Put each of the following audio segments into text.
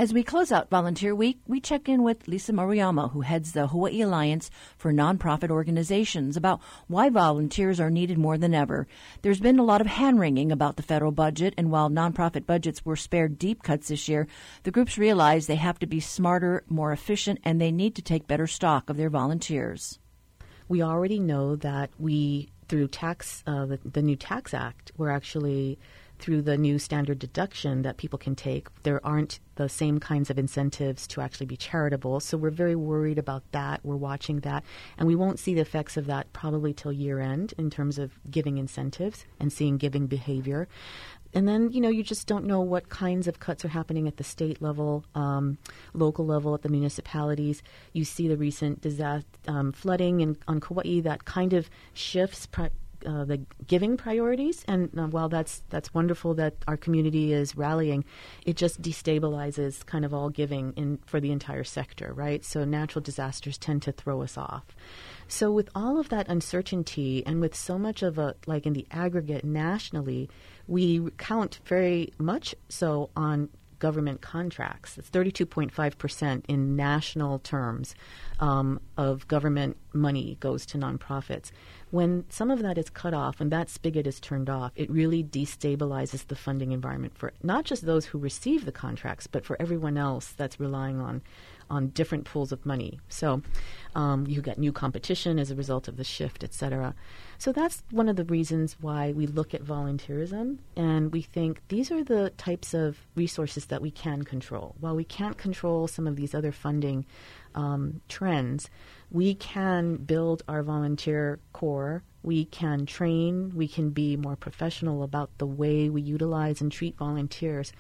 As we close out Volunteer Week, we check in with Lisa Moriyama, who heads the Hawaii Alliance for Nonprofit Organizations, about why volunteers are needed more than ever. There's been a lot of hand-wringing about the federal budget, and while nonprofit budgets were spared deep cuts this year, the groups realize they have to be smarter, more efficient, and they need to take better stock of their volunteers. We already know that through the new Tax Act, we're actually through the new standard deduction that people can take, there aren't the same kinds of incentives to actually be charitable. So we're very worried about that. We're watching that. And we won't see the effects of that probably till year end in terms of giving incentives and seeing giving behavior. And then, you just don't know what kinds of cuts are happening at the state level, local level, at the municipalities. You see the recent flooding on Kauai that kind of shifts the giving priorities, and while that's wonderful that our community is rallying, it just destabilizes kind of all giving for the entire sector, right? So natural disasters tend to throw us off. So with all of that uncertainty and with so much of in the aggregate nationally, we count very much so on government contracts. It's 32.5% in national terms of government money goes to nonprofits. When some of that is cut off and that spigot is turned off, it really destabilizes the funding environment for not just those who receive the contracts, but for everyone else that's relying on different pools of money. So you get new competition as a result of the shift, et cetera. So that's one of the reasons why we look at volunteerism, and we think these are the types of resources that we can control. While we can't control some of these other funding trends, we can build our volunteer core. We can train. We can be more professional about the way we utilize and treat volunteers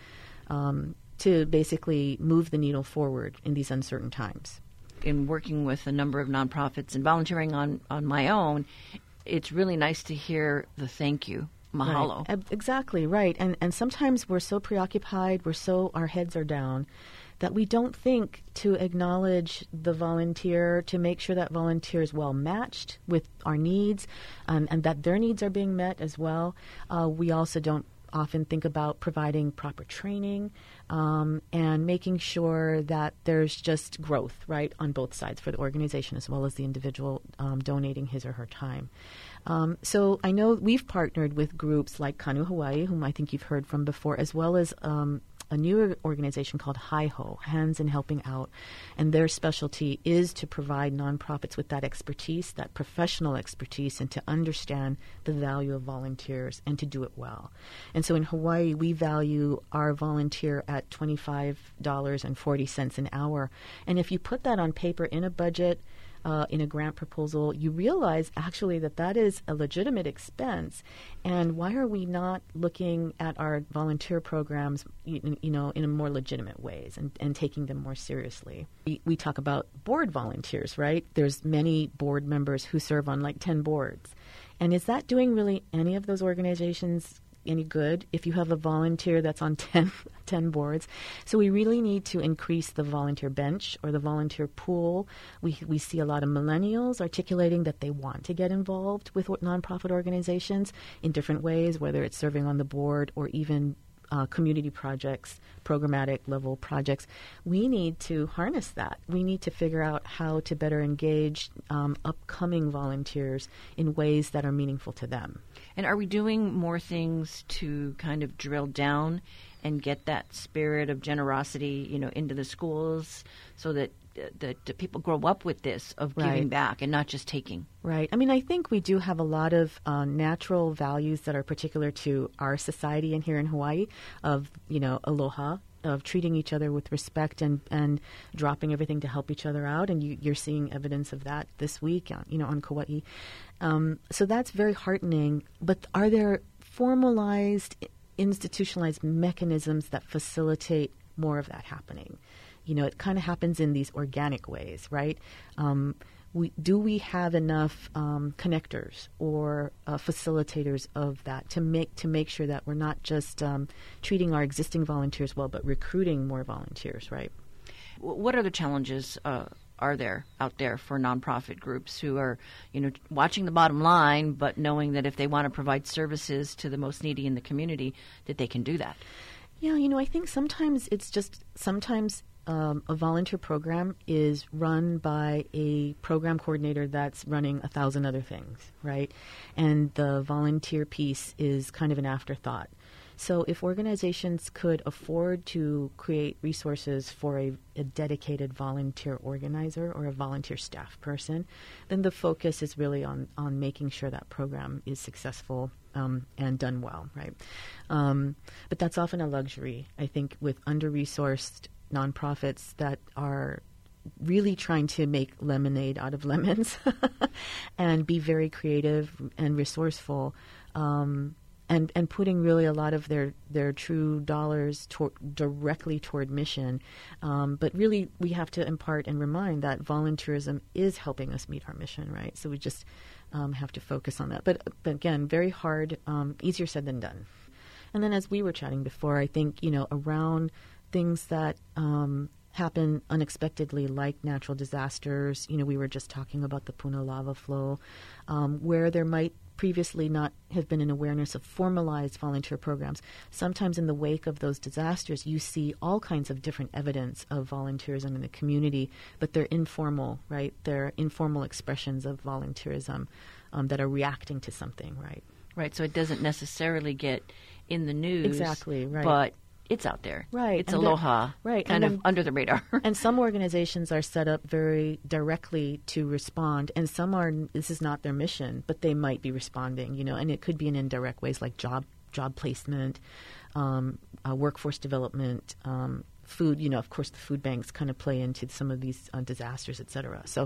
to basically move the needle forward in these uncertain times. In working with a number of nonprofits and volunteering on my own, it's really nice to hear the thank you. Mahalo. Right. Exactly, right. And sometimes we're so preoccupied, our heads are down, that we don't think to acknowledge the volunteer, to make sure that volunteer is well matched with our needs, and that their needs are being met as well. We also don't often think about providing proper training and making sure that there's just growth, right, on both sides for the organization as well as the individual donating his or her time. So I know we've partnered with groups like Kanu Hawaii, whom I think you've heard from before, as well as a new organization called HIHO, Hands in Helping Out, and their specialty is to provide nonprofits with that expertise, that professional expertise, and to understand the value of volunteers and to do it well. And so in Hawaii, we value our volunteer at $25.40 an hour. And if you put that on paper in a budget, in a grant proposal, you realize actually that is a legitimate expense. And why are we not looking at our volunteer programs, in more legitimate ways and taking them more seriously? We talk about board volunteers, right? There's many board members who serve on 10 boards. And is that doing really any of those organizations any good if you have a volunteer that's on 10 boards? So we really need to increase the volunteer bench or the volunteer pool. We see a lot of millennials articulating that they want to get involved with nonprofit organizations in different ways, whether it's serving on the board or even community projects, programmatic level projects. We need to harness that. We need to figure out how to better engage upcoming volunteers in ways that are meaningful to them. And are we doing more things to kind of drill down and get that spirit of generosity, into the schools so that people grow up with this of giving back and not just taking? Right. I mean, I think we do have a lot of natural values that are particular to our society and here in Hawaii of, aloha, of treating each other with respect and dropping everything to help each other out. And you're seeing evidence of that this week, on Kauai. So that's very heartening. But are there formalized, institutionalized mechanisms that facilitate more of that happening? It kind of happens in these organic ways, right? Do we have enough connectors or facilitators of that to make sure that we're not just treating our existing volunteers well, but recruiting more volunteers, right? What other challenges are there out there for nonprofit groups who are, watching the bottom line, but knowing that if they want to provide services to the most needy in the community, that they can do that? Yeah, I think sometimes a volunteer program is run by a program coordinator that's running 1,000 other things, right? And the volunteer piece is kind of an afterthought. So if organizations could afford to create resources for a dedicated volunteer organizer or a volunteer staff person, then the focus is really on making sure that program is successful and done well, right? But that's often a luxury, I think, with under-resourced nonprofits that are really trying to make lemonade out of lemons and be very creative and resourceful. And putting really a lot of their true dollars directly toward mission. But really, we have to impart and remind that volunteerism is helping us meet our mission, right? So we just have to focus on that. But again, very hard, easier said than done. And then as we were chatting before, I think, around things that happen unexpectedly, like natural disasters, we were just talking about the Puna lava flow, where there might previously not have been an awareness of formalized volunteer programs. Sometimes in the wake of those disasters, you see all kinds of different evidence of volunteerism in the community, but they're informal, right? They're informal expressions of volunteerism that are reacting to something, right? Right, so it doesn't necessarily get in the news. Exactly, right. But it's out there. Right. It's aloha, right. kind of under the radar. And some organizations are set up very directly to respond, and some are, this is not their mission, but they might be responding, and it could be in indirect ways like job placement, workforce development, food, of course the food banks kind of play into some of these disasters, et cetera. So,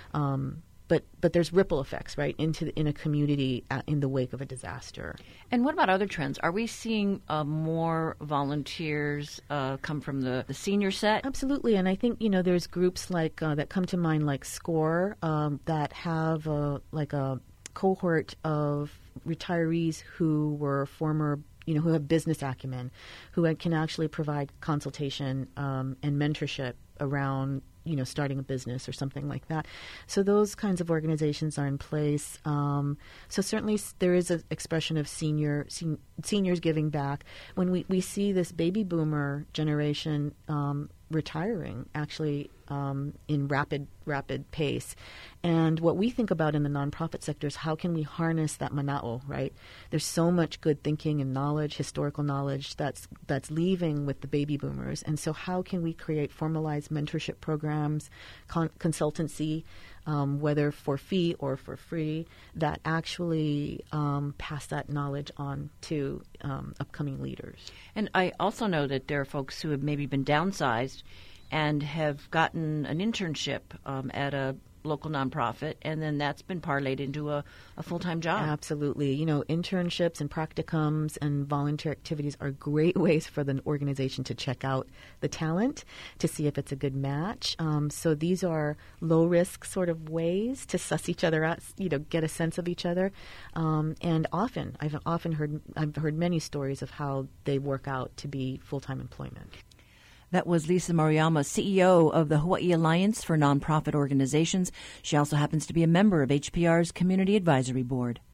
But there's ripple effects, right, in a community in the wake of a disaster. And what about other trends? Are we seeing more volunteers come from the senior set? Absolutely, and I think there's groups like that come to mind, like SCORE, that have a cohort of retirees who were former, who have business acumen, who can actually provide consultation and mentorship around starting a business or something like that. So those kinds of organizations are in place. So certainly there is an expression of seniors giving back. When we see this baby boomer generation retiring, actually in rapid pace. And what we think about in the nonprofit sector is how can we harness that mana'o, right? There's so much good thinking and knowledge, historical knowledge that's leaving with the baby boomers. And so how can we create formalized mentorship programs, consultancy, whether for fee or for free, that actually pass that knowledge on to upcoming leaders. And I also know that there are folks who have maybe been downsized and have gotten an internship at a local nonprofit, and then that's been parlayed into a full-time job. Absolutely. Internships and practicums and volunteer activities are great ways for the organization to check out the talent, to see if it's a good match. So these are low-risk sort of ways to suss each other out, get a sense of each other. And I've heard many stories of how they work out to be full-time employment. That was Lisa Maruyama, CEO of the Hawaii Alliance for Nonprofit Organizations. She also happens to be a member of HPR's Community Advisory Board.